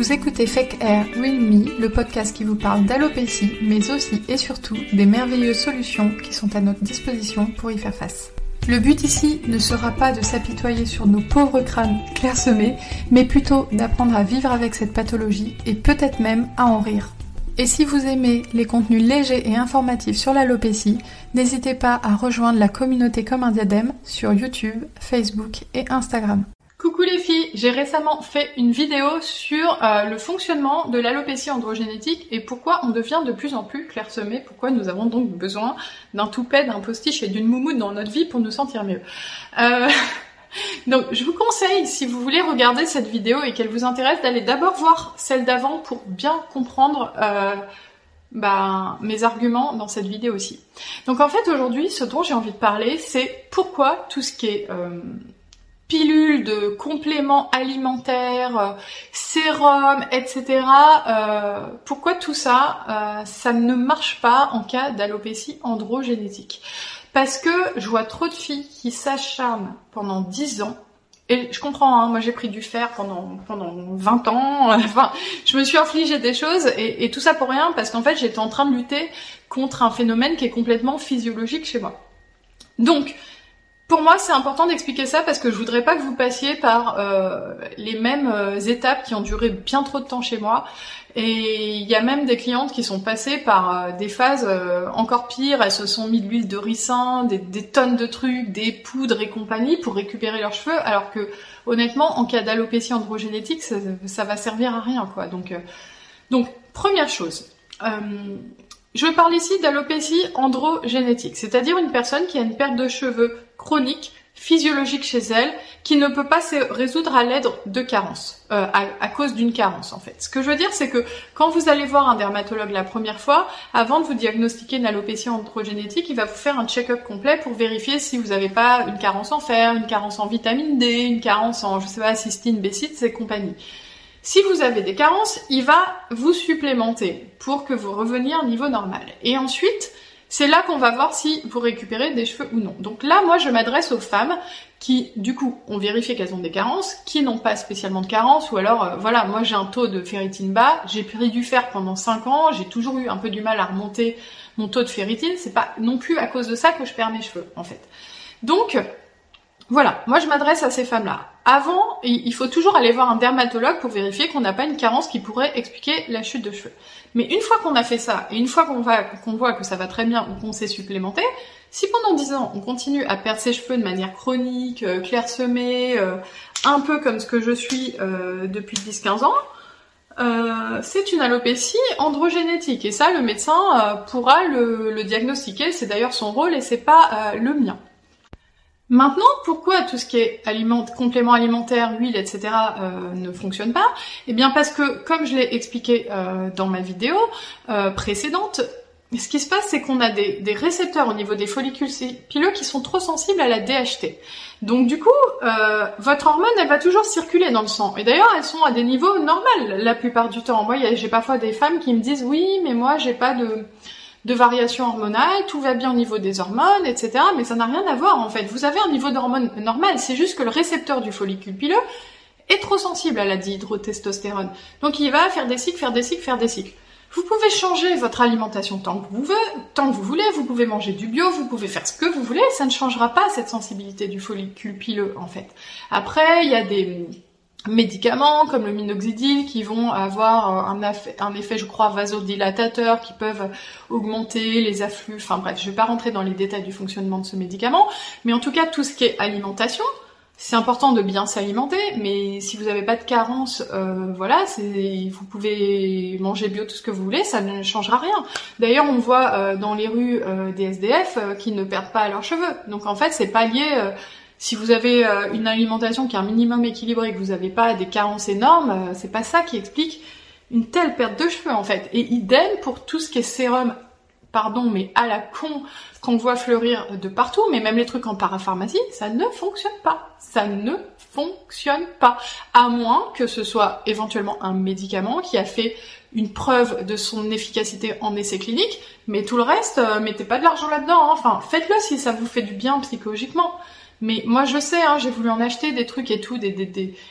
Vous écoutez Fake Hair Real Me, le podcast qui vous parle d'alopécie, mais aussi et surtout des merveilleuses solutions qui sont à notre disposition pour y faire face. Le but ici ne sera pas de s'apitoyer sur nos pauvres crânes clairsemés, mais plutôt d'apprendre à vivre avec cette pathologie et peut-être même à en rire. Et si vous aimez les contenus légers et informatifs sur l'alopécie, n'hésitez pas à rejoindre la communauté Comme un diadème sur YouTube, Facebook et Instagram. Coucou les filles, j'ai récemment fait une vidéo sur le fonctionnement de l'alopécie androgénétique et pourquoi on devient de plus en plus clairsemé, pourquoi nous avons donc besoin d'un toupet, d'un postiche et d'une moumoute dans notre vie pour nous sentir mieux. Donc je vous conseille, si vous voulez regarder cette vidéo et qu'elle vous intéresse, d'aller d'abord voir celle d'avant pour bien comprendre mes arguments dans cette vidéo aussi. Donc en fait aujourd'hui, ce dont j'ai envie de parler, c'est pourquoi tout ce qui est pilules de compléments alimentaires, sérum, etc. Pourquoi tout ça, ça ne marche pas en cas d'alopécie androgénétique? Parce que je vois trop de filles qui s'acharnent pendant 10 ans, et je comprends, hein, moi j'ai pris du fer pendant 20 ans, enfin, je me suis infligé des choses, et tout ça pour rien, parce qu'en fait j'étais en train de lutter contre un phénomène qui est complètement physiologique chez moi. Donc, pour moi, c'est important d'expliquer ça parce que je voudrais pas que vous passiez par les mêmes étapes qui ont duré bien trop de temps chez moi. Et il y a même des clientes qui sont passées par des phases encore pires. Elles se sont mis de l'huile de ricin, des tonnes de trucs, des poudres et compagnie pour récupérer leurs cheveux. Alors que, honnêtement, en cas d'alopécie androgénétique, ça va servir à rien, quoi. Donc première chose. Je parle ici d'alopécie androgénétique, c'est-à-dire une personne qui a une perte de cheveux chronique, physiologique chez elle, qui ne peut pas se résoudre à l'aide de carences, à cause d'une carence en fait. Ce que je veux dire, c'est que quand vous allez voir un dermatologue la première fois, avant de vous diagnostiquer une alopécie androgénétique, il va vous faire un check-up complet pour vérifier si vous n'avez pas une carence en fer, une carence en vitamine D, une carence en, cystine, B6 et compagnie. Si vous avez des carences, il va vous supplémenter pour que vous reveniez à un niveau normal. Et ensuite, c'est là qu'on va voir si vous récupérez des cheveux ou non. Donc là, moi, je m'adresse aux femmes qui, du coup, ont vérifié qu'elles ont des carences, qui n'ont pas spécialement de carences, ou alors, voilà, moi j'ai un taux de ferritine bas, j'ai pris du fer pendant 5 ans, j'ai toujours eu un peu du mal à remonter mon taux de ferritine, c'est pas non plus à cause de ça que je perds mes cheveux, en fait. Donc, voilà, moi je m'adresse à ces femmes-là. Avant, il faut toujours aller voir un dermatologue pour vérifier qu'on n'a pas une carence qui pourrait expliquer la chute de cheveux. Mais une fois qu'on a fait ça, et une fois qu'on voit que ça va très bien ou qu'on s'est supplémenté, si pendant 10 ans on continue à perdre ses cheveux de manière chronique, clairsemée, un peu comme ce que je suis depuis 10-15 ans, c'est une alopécie androgénétique. Et ça, le médecin pourra le diagnostiquer, c'est d'ailleurs son rôle et c'est pas le mien. Maintenant, pourquoi tout ce qui est compléments alimentaires, huile, etc. Ne fonctionne pas? Eh bien parce que, comme je l'ai expliqué dans ma vidéo précédente, ce qui se passe, c'est qu'on a des récepteurs au niveau des follicules pileux qui sont trop sensibles à la DHT. Donc du coup, votre hormone, elle va toujours circuler dans le sang. Et d'ailleurs, elles sont à des niveaux normaux la plupart du temps. Moi, j'ai parfois des femmes qui me disent « Oui, mais moi, j'ai pas de variation hormonale, tout va bien au niveau des hormones, etc. » Mais ça n'a rien à voir en fait. Vous avez un niveau d'hormone normal, c'est juste que le récepteur du follicule pileux est trop sensible à la dihydrotestostérone. Donc il va faire des cycles, faire des cycles, faire des cycles. Vous pouvez changer votre alimentation tant que vous voulez, vous pouvez manger du bio, vous pouvez faire ce que vous voulez, ça ne changera pas cette sensibilité du follicule pileux en fait. Après, il y a des médicaments comme le minoxidil qui vont avoir un effet, je crois, vasodilatateur, qui peuvent augmenter les afflux, enfin bref, je vais pas rentrer dans les détails du fonctionnement de ce médicament, mais en tout cas, tout ce qui est alimentation, c'est important de bien s'alimenter, mais si vous n'avez pas de carence, voilà, vous pouvez manger bio tout ce que vous voulez, ça ne changera rien. D'ailleurs, on voit dans les rues des SDF qui ne perdent pas leurs cheveux, donc en fait, c'est pas lié... Si vous avez une alimentation qui est un minimum équilibrée et que vous n'avez pas des carences énormes, c'est pas ça qui explique une telle perte de cheveux en fait. Et idem pour tout ce qui est sérum, pardon, mais à la con, qu'on voit fleurir de partout, mais même les trucs en parapharmacie, ça ne fonctionne pas. Ça ne fonctionne pas. À moins que ce soit éventuellement un médicament qui a fait une preuve de son efficacité en essai clinique, mais tout le reste, mettez pas de l'argent là-dedans, hein. Enfin, faites-le si ça vous fait du bien psychologiquement. Mais moi je sais, hein, j'ai voulu en acheter des trucs et tout, des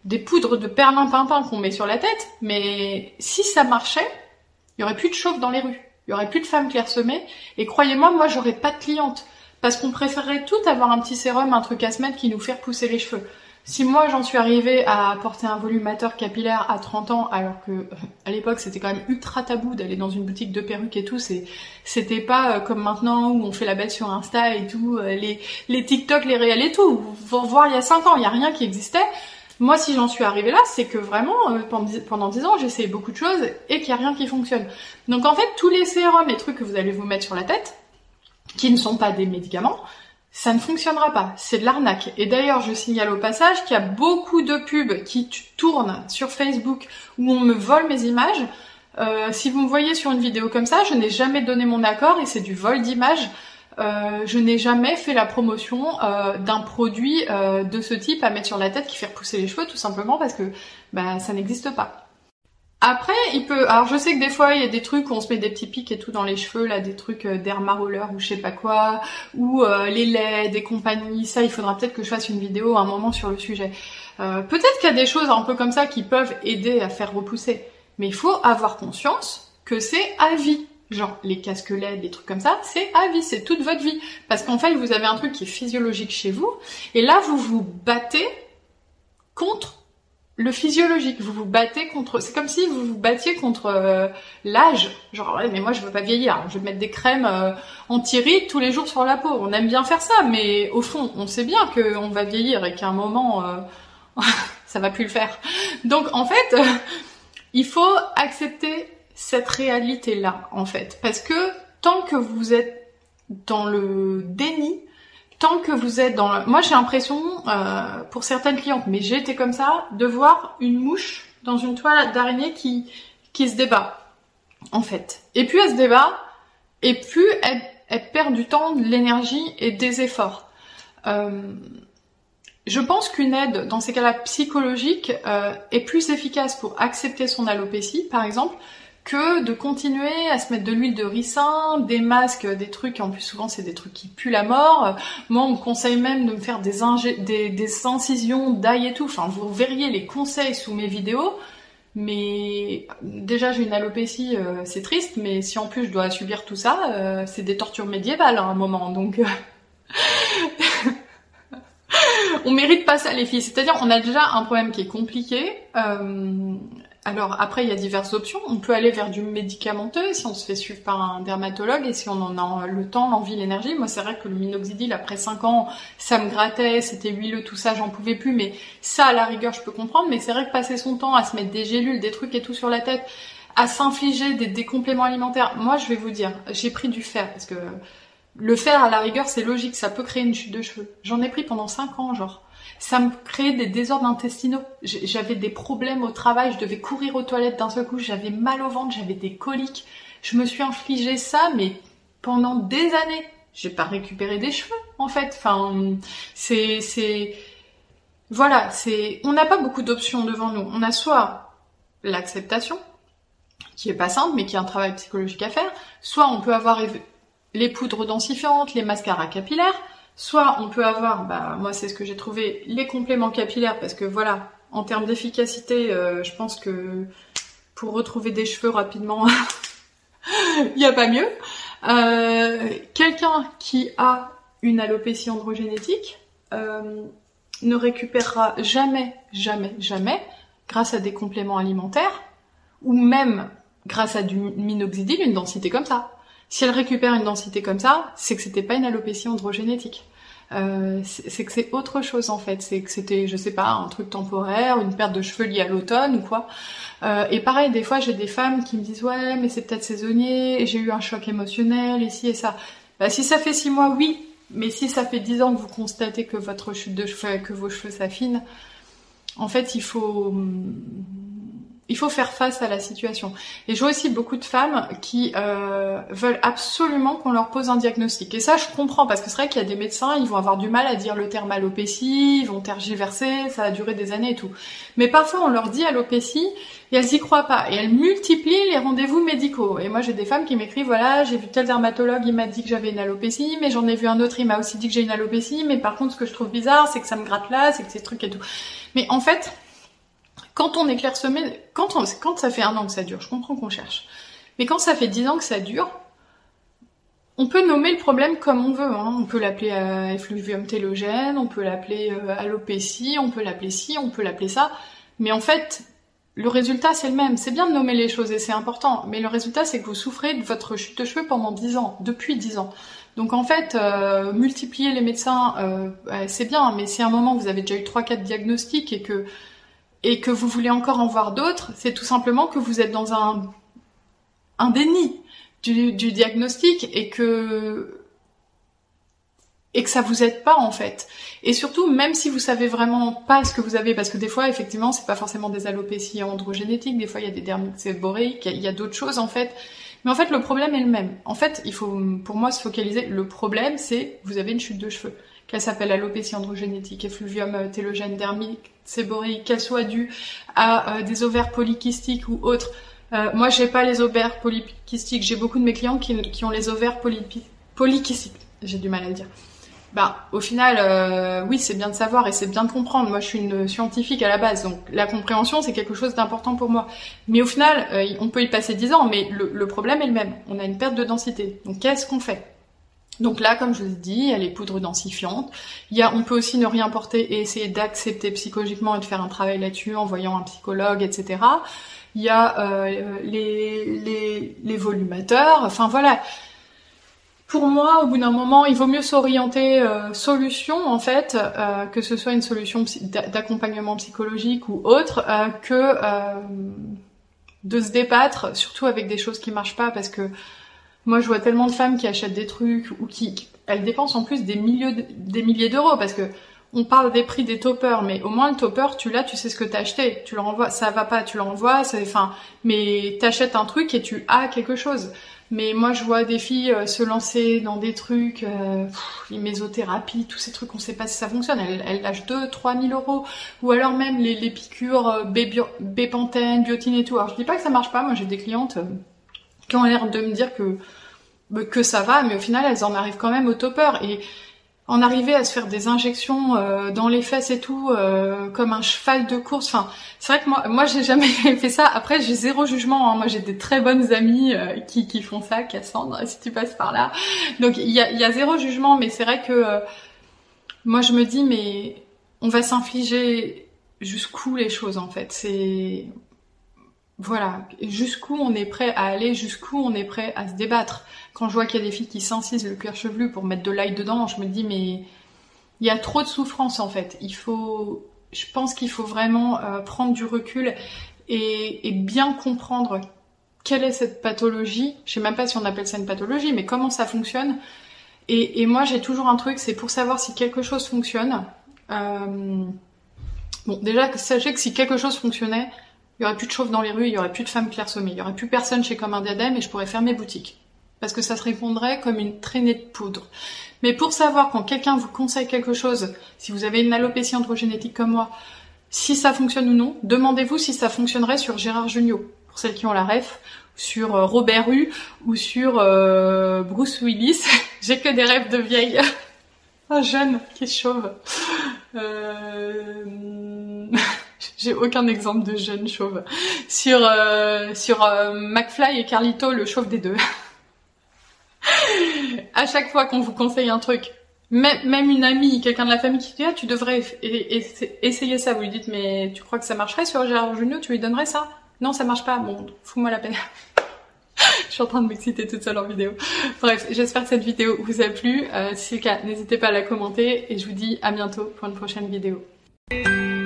des poudres de perlimpinpin qu'on met sur la tête, mais si ça marchait, il y aurait plus de chauves dans les rues, il y aurait plus de femmes clairsemées, et croyez-moi, moi j'aurais pas de clientes, parce qu'on préférerait toutes avoir un petit sérum, un truc à se mettre qui nous fait repousser les cheveux. Si moi j'en suis arrivée à porter un volumateur capillaire à 30 ans, alors que à l'époque c'était quand même ultra tabou d'aller dans une boutique de perruques et tout, c'était pas comme maintenant où on fait la belle sur Insta et tout, les TikTok, les réels et tout. Faut voir il y a 5 ans, il y a rien qui existait. Moi si j'en suis arrivée là, c'est que vraiment pendant 10 ans j'ai essayé beaucoup de choses et qu'il y a rien qui fonctionne. Donc en fait tous les sérums et trucs que vous allez vous mettre sur la tête, qui ne sont pas des médicaments, ça ne fonctionnera pas, c'est de l'arnaque. Et d'ailleurs, je signale au passage qu'il y a beaucoup de pubs qui tournent sur Facebook où on me vole mes images. Si vous me voyez sur une vidéo comme ça, je n'ai jamais donné mon accord et c'est du vol d'images. Je n'ai jamais fait la promotion d'un produit de ce type à mettre sur la tête qui fait repousser les cheveux, tout simplement parce que ça n'existe pas. Après, alors je sais que des fois il y a des trucs où on se met des petits pics et tout dans les cheveux, là, des trucs derma roller ou je sais pas quoi, ou les LED et compagnie, ça il faudra peut-être que je fasse une vidéo à un moment sur le sujet. Peut-être qu'il y a des choses un peu comme ça qui peuvent aider à faire repousser, mais il faut avoir conscience que c'est à vie. Genre les casques LED, des trucs comme ça, c'est à vie, c'est toute votre vie. Parce qu'en fait vous avez un truc qui est physiologique chez vous, et là vous vous battez contre le physiologique, vous vous battez contre... C'est comme si vous vous battiez contre l'âge. Genre, ouais, mais moi je veux pas vieillir, je vais mettre des crèmes anti-rides tous les jours sur la peau. On aime bien faire ça, mais au fond, on sait bien qu'on va vieillir et qu'à un moment, ça va plus le faire. Donc en fait, il faut accepter cette réalité-là, en fait. Parce que tant que vous êtes dans le déni, tant que vous êtes dans le... Moi, j'ai l'impression, pour certaines clientes, mais j'ai été comme ça, de voir une mouche dans une toile d'araignée qui se débat, en fait. Et plus elle se débat, et plus elle perd du temps, de l'énergie et des efforts. Je pense qu'une aide, dans ces cas-là psychologiques, est plus efficace pour accepter son alopécie, par exemple, que de continuer à se mettre de l'huile de ricin, des masques, des trucs, en plus souvent c'est des trucs qui puent la mort. Moi on me conseille même de me faire des incisions d'ail et tout, enfin vous verriez les conseils sous mes vidéos, mais déjà j'ai une alopécie, c'est triste, mais si en plus je dois subir tout ça, c'est des tortures médiévales à un moment, donc... On mérite pas ça les filles, c'est-à-dire on a déjà un problème qui est compliqué. Alors après il y a diverses options, on peut aller vers du médicamenteux si on se fait suivre par un dermatologue et si on en a le temps, l'envie, l'énergie. Moi c'est vrai que le minoxidil après 5 ans ça me grattait, c'était huileux, tout ça, j'en pouvais plus, mais ça à la rigueur je peux comprendre, mais c'est vrai que passer son temps à se mettre des gélules, des trucs et tout sur la tête, à s'infliger des compléments alimentaires, moi je vais vous dire, j'ai pris du fer parce que le fer à la rigueur c'est logique, ça peut créer une chute de cheveux. J'en ai pris pendant 5 ans genre. Ça me créait des désordres intestinaux. J'avais des problèmes au travail, je devais courir aux toilettes d'un seul coup, j'avais mal au ventre, j'avais des coliques. Je me suis infligé ça, mais pendant des années. J'ai pas récupéré des cheveux, en fait. Enfin, voilà, on n'a pas beaucoup d'options devant nous. On a soit l'acceptation, qui est pas simple, mais qui est un travail psychologique à faire. Soit on peut avoir les poudres densifiantes, les mascaras capillaires. Soit on peut avoir, moi c'est ce que j'ai trouvé, les compléments capillaires, parce que voilà, en termes d'efficacité, je pense que pour retrouver des cheveux rapidement, il n'y a pas mieux. Quelqu'un qui a une alopécie androgénétique ne récupérera jamais, grâce à des compléments alimentaires, ou même grâce à du minoxidil, une densité comme ça. Si elle récupère une densité comme ça, c'est que c'était pas une alopécie androgénétique. C'est que c'est autre chose en fait. C'est que c'était, je sais pas, un truc temporaire, une perte de cheveux liée à l'automne ou quoi. Et pareil, des fois j'ai des femmes qui me disent ouais, mais c'est peut-être saisonnier, j'ai eu un choc émotionnel, et ci et ça. Si ça fait 6 mois, oui. Mais si ça fait 10 ans que vous constatez que votre chute de cheveux, que vos cheveux s'affinent, en fait, il faut faire face à la situation. Et je vois aussi beaucoup de femmes qui veulent absolument qu'on leur pose un diagnostic. Et ça, je comprends, parce que c'est vrai qu'il y a des médecins, ils vont avoir du mal à dire le terme alopécie, ils vont tergiverser, ça va durer des années et tout. Mais parfois, on leur dit alopécie, et elles y croient pas. Et elles multiplient les rendez-vous médicaux. Et moi, j'ai des femmes qui m'écrivent, voilà, j'ai vu tel dermatologue, il m'a dit que j'avais une alopécie, mais j'en ai vu un autre, il m'a aussi dit que j'ai une alopécie, mais par contre, ce que je trouve bizarre, c'est que ça me gratte là, c'est que ces trucs et tout. Mais en fait... quand on est clairsemé, quand ça fait 1 an que ça dure, je comprends qu'on cherche. Mais quand ça fait 10 ans que ça dure, on peut nommer le problème comme on veut, hein. On peut l'appeler effluvium télogène, on peut l'appeler alopécie, on peut l'appeler ci, on peut l'appeler ça. Mais en fait, le résultat c'est le même. C'est bien de nommer les choses et c'est important. Mais le résultat c'est que vous souffrez de votre chute de cheveux pendant 10 ans, depuis 10 ans. Donc en fait, multiplier les médecins, c'est bien. Mais si à un moment vous avez déjà eu 3-4 diagnostics et que vous voulez encore en voir d'autres, c'est tout simplement que vous êtes dans un déni du diagnostic et que ça vous aide pas en fait. Et surtout, même si vous savez vraiment pas ce que vous avez, parce que des fois effectivement c'est pas forcément des alopécies androgénétiques, des fois il y a des dermites séborréiques, il y a d'autres choses en fait. Mais en fait le problème est le même. En fait il faut pour moi se focaliser, le problème c'est vous avez une chute de cheveux, qu'elle s'appelle alopécie androgénétique, effluvium télogène, dermite séborréique, qu'elle soit due à des ovaires polykystiques ou autres. Moi, j'ai pas les ovaires polykystiques. J'ai beaucoup de mes clients qui ont les ovaires polykystiques. J'ai du mal à le dire. Au final, oui, c'est bien de savoir et c'est bien de comprendre. Moi, je suis une scientifique à la base, donc la compréhension, c'est quelque chose d'important pour moi. Mais au final, on peut y passer 10 ans, mais le problème est le même. On a une perte de densité. Donc, qu'est-ce qu'on fait? Donc là, comme je vous ai dit, il y a les poudres densifiantes. On peut aussi ne rien porter et essayer d'accepter psychologiquement et de faire un travail là-dessus en voyant un psychologue, etc. Il y a les volumateurs, enfin voilà. Pour moi, au bout d'un moment, il vaut mieux s'orienter solution, en fait, que ce soit une solution d'accompagnement psychologique ou autre, que de se débattre, surtout avec des choses qui marchent pas, parce que moi, je vois tellement de femmes qui achètent des trucs ou elles dépensent en plus des milliers d'euros, parce que on parle des prix des toppers, mais au moins le topper, tu l'as, tu sais ce que t'as acheté, tu le renvoies, ça va pas, tu le renvoies, mais t'achètes un truc et tu as quelque chose. Mais moi, je vois des filles se lancer dans des trucs, les mésothérapies, tous ces trucs, on sait pas si ça fonctionne, elles lâchent 2-3 000 euros, ou alors même les piqûres bépantène, biotine et tout. Alors je dis pas que ça marche pas, moi j'ai des clientes qui ont l'air de me dire que ça va, mais au final elles en arrivent quand même au topper, et en arriver à se faire des injections dans les fesses et tout, comme un cheval de course. Enfin, c'est vrai que moi j'ai jamais fait ça. Après, j'ai zéro jugement, hein. Moi, j'ai des très bonnes amies qui font ça, Cassandre, si tu passes par là. Donc, il y a zéro jugement, mais c'est vrai que moi, je me dis, mais on va s'infliger jusqu'où les choses, en fait. C'est... Voilà, jusqu'où on est prêt à aller, jusqu'où on est prêt à se débattre. Quand je vois qu'il y a des filles qui s'incisent le cuir chevelu pour mettre de l'ail dedans, je me dis mais il y a trop de souffrance en fait. Je pense qu'il faut vraiment prendre du recul et bien comprendre quelle est cette pathologie. Je sais même pas si on appelle ça une pathologie, mais comment ça fonctionne. Et moi j'ai toujours un truc, c'est pour savoir si quelque chose fonctionne. Bon, déjà sachez que si quelque chose fonctionnait, il y aurait plus de chauves dans les rues, il y aurait plus de femmes clairsemées, il y aurait plus personne chez Comme un Diadème et je pourrais fermer boutique. Parce que ça se répondrait comme une traînée de poudre. Mais pour savoir quand quelqu'un vous conseille quelque chose, si vous avez une alopécie androgénétique comme moi, si ça fonctionne ou non, demandez-vous si ça fonctionnerait sur Gérard Jugnot, pour celles qui ont la ref, sur Robert Hue ou sur Bruce Willis. J'ai que des rêves de vieille. Un jeune qui est chauve. J'ai aucun exemple de jeune chauve. Sur McFly et Carlito, le chauve des deux. À chaque fois qu'on vous conseille un truc, même une amie, quelqu'un de la famille qui dit ah tu devrais essayer ça, vous lui dites mais tu crois que ça marcherait sur Gérard Jugnot, tu lui donnerais ça? Non, ça marche pas. Bon, fous-moi la peine. Je suis en train de m'exciter toute seule en vidéo. Bref, j'espère que cette vidéo vous a plu. Si c'est le cas, n'hésitez pas à la commenter et je vous dis à bientôt pour une prochaine vidéo.